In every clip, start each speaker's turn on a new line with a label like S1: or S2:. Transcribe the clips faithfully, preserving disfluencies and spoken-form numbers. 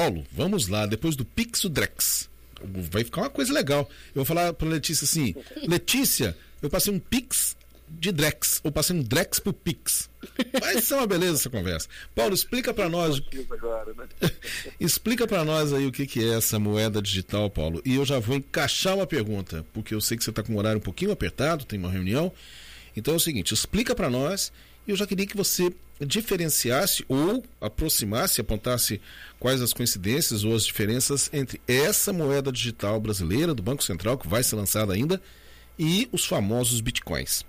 S1: Paulo, vamos lá, depois do Pix, o Drex. Vai ficar uma coisa legal. Eu vou falar para Letícia assim, Letícia, eu passei um Pix de Drex, ou passei um Drex pro Pix. Vai ser uma beleza essa conversa. Paulo, explica para nós.
S2: Agora, né?
S1: Explica para nós aí o que, que é essa moeda digital, Paulo. E eu já vou encaixar uma pergunta, porque eu sei que você está com o horário um pouquinho apertado, tem uma reunião. Então é o seguinte, explica para nós. E eu já queria que você diferenciasse ou aproximasse, apontasse quais as coincidências ou as diferenças entre essa moeda digital brasileira do Banco Central, que vai ser lançada ainda, e os famosos bitcoins.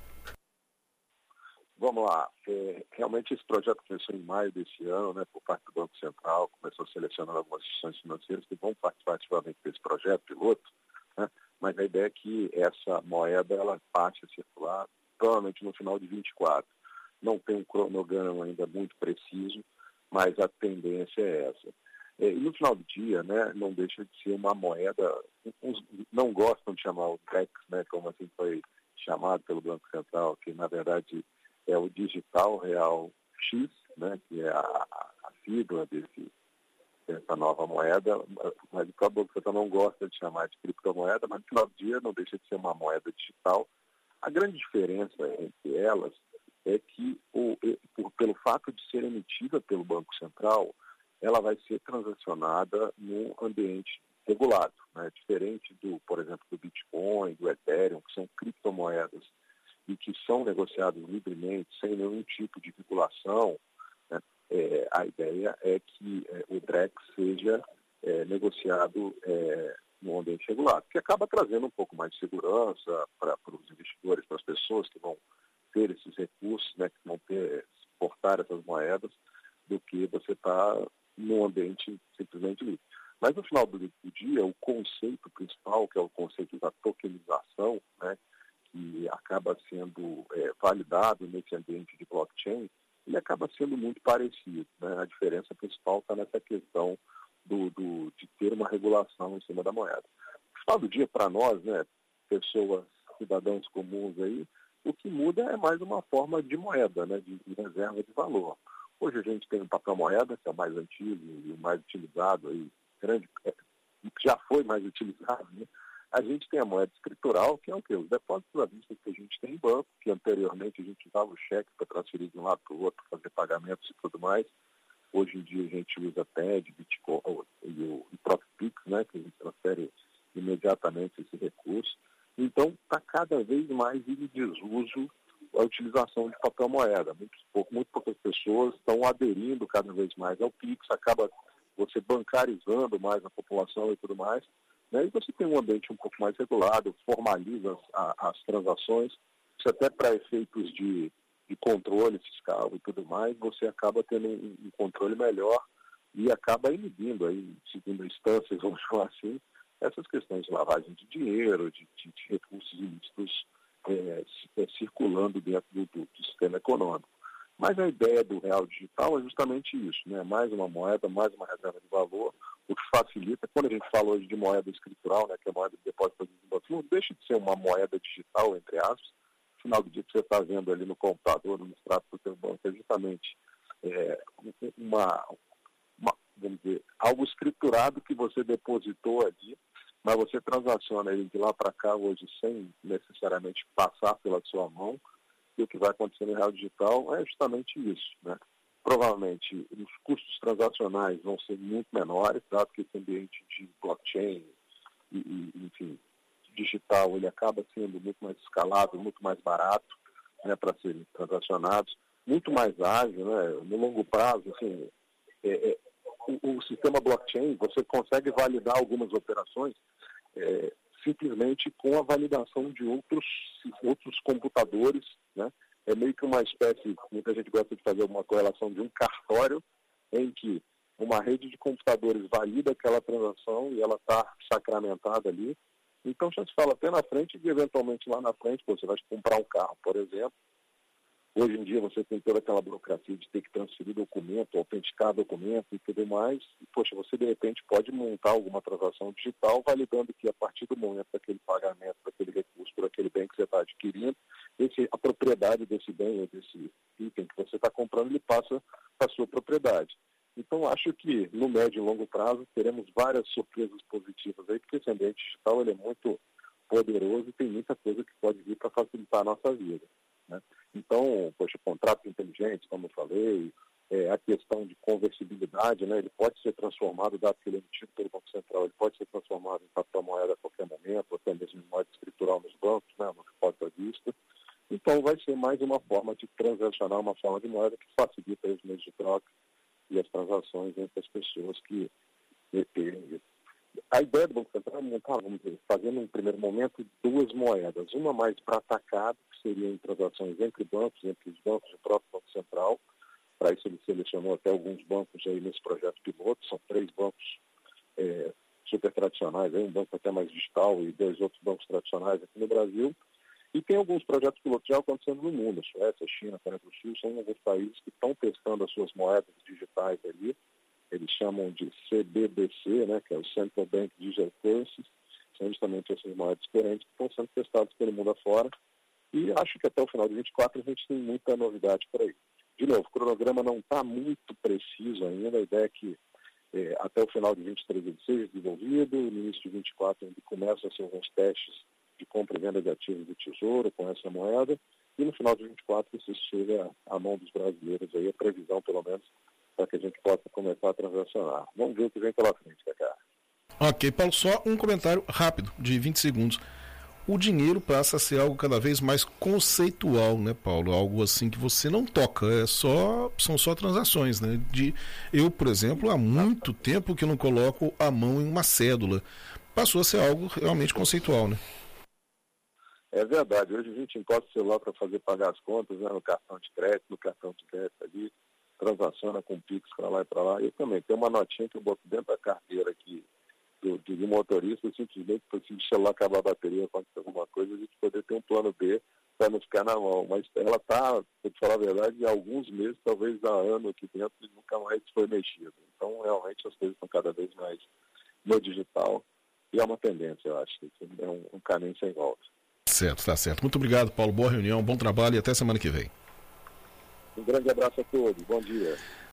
S2: Vamos lá, é, realmente esse projeto começou em maio desse ano, né, por parte do Banco Central, começou selecionando algumas instituições financeiras que vão participar ativamente desse projeto piloto, né, mas a ideia é que essa moeda ela passe a circular provavelmente no final de vinte e quatro. Não tem um cronograma ainda muito preciso, mas a tendência é essa. É, e no final do dia, né, não deixa de ser uma moeda, uns não gostam de chamar o Drex, né, como assim foi chamado pelo Banco Central, que na verdade é o digital real X, né, que é a, a sigla desse, dessa nova moeda, mas o Banco Central não gosta de chamar de criptomoeda, mas no final do dia não deixa de ser uma moeda digital. A grande diferença entre elas é que, o, por, pelo fato de ser emitida pelo Banco Central, ela vai ser transacionada no ambiente regulado, né, diferente do, por exemplo, do Bitcoin, do Ethereum, que são criptomoedas e que são negociados livremente, sem nenhum tipo de regulação, né, é, a ideia é que é, o Drex seja é, negociado é, no ambiente regulado, que acaba trazendo um pouco mais de segurança para os investidores, para as pessoas que vão ter esses recursos, né, que vão ter, exportar essas moedas, do que você está num ambiente simplesmente livre. Mas no final do, do dia, o conceito principal, que é o conceito da tokenização, né, que acaba sendo é, validado nesse ambiente de blockchain, ele acaba sendo muito parecido, né? A diferença principal está nessa questão do, do, de ter uma regulação em cima da moeda. No final do dia, para nós, né, pessoas, cidadãos comuns aí, o que muda é mais uma forma de moeda, né, de, de reserva de valor. Hoje a gente tem o papel moeda, que é o mais antigo e o mais utilizado, aí, grande, é, já foi mais utilizado, né? A gente tem a moeda escritural, que é o quê? Os depósitos à vista que a gente tem em banco, que anteriormente a gente usava o cheque para transferir de um lado para o outro, fazer pagamentos e tudo mais. Hoje em dia a gente usa P E D, Bitcoin e o, o próprio Pix, né, que a gente transfere imediatamente esse recurso. Então está cada vez mais em desuso a utilização de papel moeda. Muito, pouco, muito poucas pessoas estão aderindo cada vez mais ao Pix, acaba você bancarizando mais a população e tudo mais. E você tem um ambiente um pouco mais regulado, formaliza as, as transações, isso até para efeitos de, de controle fiscal e tudo mais, você acaba tendo um, um controle melhor e acaba inibindo, aí, segundo instâncias, vamos falar assim, essas questões de lavagem de dinheiro, de, de, de recursos ilícitos é, circulando dentro do, do, do sistema econômico. Mas a ideia do real digital é justamente isso, né? Mais uma moeda, mais uma reserva de valor, o que facilita, quando a gente fala hoje de moeda escritural, né, que é a moeda de depósito de banco, não deixa de ser uma moeda digital, entre aspas. No final do dia, que você está vendo ali no computador, no extrato do seu banco, é justamente é, uma, uma, vamos dizer, algo escriturado que você depositou ali, mas você transaciona ele de lá para cá hoje sem necessariamente passar pela sua mão. E o que vai acontecer no real digital é justamente isso, né? Provavelmente os custos transacionais vão ser muito menores, dado que esse ambiente de blockchain e, e enfim, digital, ele acaba sendo muito mais escalável, muito mais barato, né, para serem transacionados, muito mais ágil, né? No longo prazo, assim, é, é, o, o sistema blockchain, você consegue validar algumas operações é, simplesmente com a validação de outros, outros computadores, né? É meio que uma espécie, muita gente gosta de fazer uma correlação de um cartório, em que uma rede de computadores valida aquela transação e ela está sacramentada ali. Então já se fala até na frente de, eventualmente lá na frente, você vai comprar um carro, por exemplo. Hoje em dia você tem toda aquela burocracia de ter que transferir documento, autenticar documento e tudo mais. E, poxa, você de repente pode montar alguma transação digital validando que a partir do momento daquele pagamento, daquele recurso, por aquele bem que você está adquirindo, esse, a propriedade desse bem ou desse item que você está comprando, ele passa para a sua propriedade. Então, acho que no médio e longo prazo teremos várias surpresas positivas aí, porque esse ambiente digital ele é muito poderoso e tem muita coisa que pode vir para facilitar a nossa vida, né? Então, poxa, contratos inteligentes, como eu falei, é, a questão de conversibilidade, né? Ele pode ser transformado, dado que ele é emitido pelo Banco Central, ele pode ser transformado em papel moeda a qualquer momento, ou até mesmo em moeda escritural nos bancos, né? No que pode ser visto. Então, vai ser mais uma forma de transacionar, uma forma de moeda que facilita os meios de troca e as transações entre as pessoas que... A ideia do Banco Central é montar, vamos dizer, fazendo um primeiro momento duas moedas, uma mais para atacado, que seriam transações entre bancos, entre os bancos do próprio Banco Central. Para isso ele selecionou até alguns bancos aí nesse projeto piloto, são três bancos é, super tradicionais, aí, um banco até mais digital e dois outros bancos tradicionais aqui no Brasil. E tem alguns projetos pilotos já acontecendo no mundo, a Suécia, a China, a Coreia do Sul, são alguns países que estão testando as suas moedas digitais ali. Eles chamam de C B D C, né, que é o Central Bank Digital Currencies, são justamente essas moedas diferentes que estão sendo testadas pelo mundo afora. E acho que até o final de vinte e quatro a gente tem muita novidade por aí. De novo, o cronograma não está muito preciso ainda, a ideia é que é, até o final de vinte e três ele seja desenvolvido, no início de vinte e quatro ainda começam a ser alguns testes de compra e venda de ativos do Tesouro com essa moeda, e no final de vinte e quatro isso chega à mão dos brasileiros, aí a previsão pelo menos, para que a gente possa começar a transacionar. Vamos ver o que vem pela frente, Cacá.
S1: Ok, Paulo, só um comentário rápido, de vinte segundos. O dinheiro passa a ser algo cada vez mais conceitual, né, Paulo? Algo assim que você não toca, é só, são só transações, né? De, eu, por exemplo, há muito tempo que não coloco a mão em uma cédula. Passou a ser algo realmente conceitual, né?
S2: É verdade, hoje a gente encosta o celular para fazer pagar as contas, né, no cartão de crédito, no cartão de crédito ali, transaciona com Pix para lá e para lá. Eu também tenho uma notinha que eu boto dentro da carteira aqui do, do motorista, simplesmente para se o celular acabar a bateria, acontecer alguma coisa, a gente poder ter um plano B para não ficar na mão. Mas ela está, para te falar a verdade, há alguns meses, talvez há anos aqui dentro, e nunca mais foi mexida. Então, realmente, as coisas estão cada vez mais no digital e é uma tendência, eu acho. É um, um caminho sem volta.
S1: Certo, tá certo. Muito obrigado, Paulo. Boa reunião, bom trabalho e até semana que vem.
S2: Um grande abraço a todos. Bom dia.